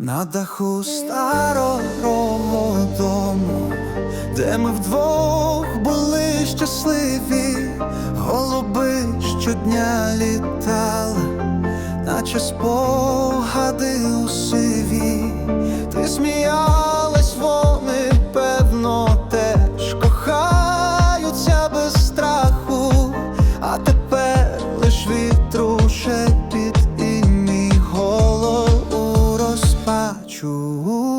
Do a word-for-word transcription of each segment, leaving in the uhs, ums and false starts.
На даху старого дому, де ми вдвох були щасливі, голуби щодня літали, наче спогади у сиві. Ти сміялась, вони, певно, теж кохаються без страху, а тепер лиш вітру шепіт і мій голос у розпачу.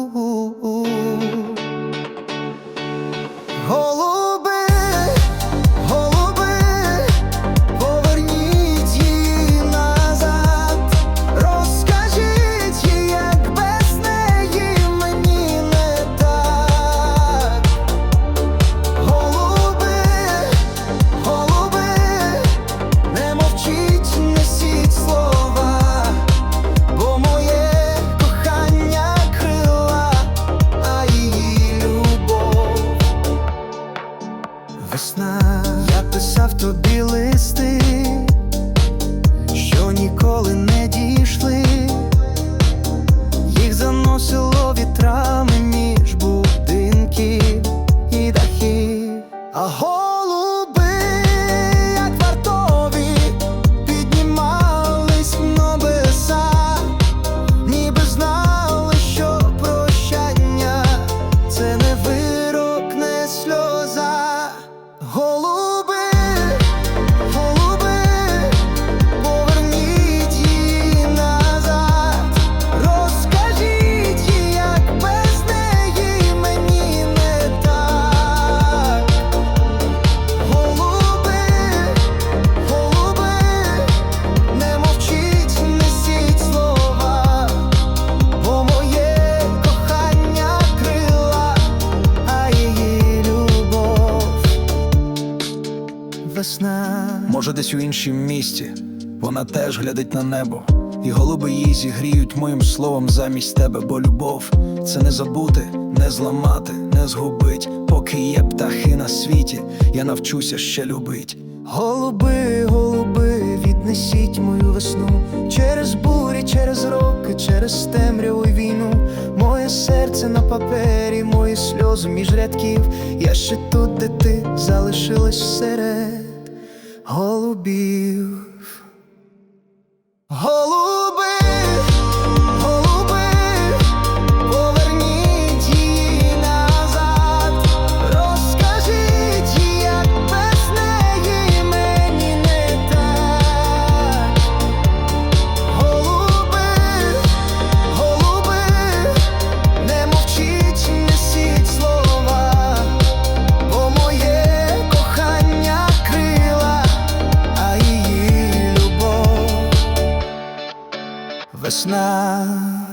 Голуби, голуби, поверніть її назад, розкажіть їй, як без неї мені не так. Голуби, голуби, не мовчіть, несіть слова, бо моє кохання крила, а її любов. Весна, я писав тобі листи, що ніколи не дійшли, їх заносило вітрами між будинків і дахів. А голуби, як вартові, піднімались в небеса, ніби знали, що прощання — це не вирок, не сльоза. Голуби, голуби, поверніть її назад, розкажіть їй, як без неї мені не так. Голуби, голуби, не мовчіть, несіть слова, бо моє кохання крила, а її любов. Весна. Може, десь у іншім місті вона теж глядить на небо, і голуби її зігріють моїм словом замість тебе. Бо любов — це не забути, не зламати, не згубить. Поки є птахи на світі, я навчуся ще любить. Голуби, голуби, віднесіть мою весну через бурі, через роки, через темряву й війну. Моє серце на папері, мої сльози між рядків. Я ще тут, де ти залишилась серед голубів. Голуби, голуби, поверніть її назад, розкажіть їй, як без неї мені не так. Голуби, голуби, не мовчіть, несіть слова, бо моє кохання крила, а її любов. Весна.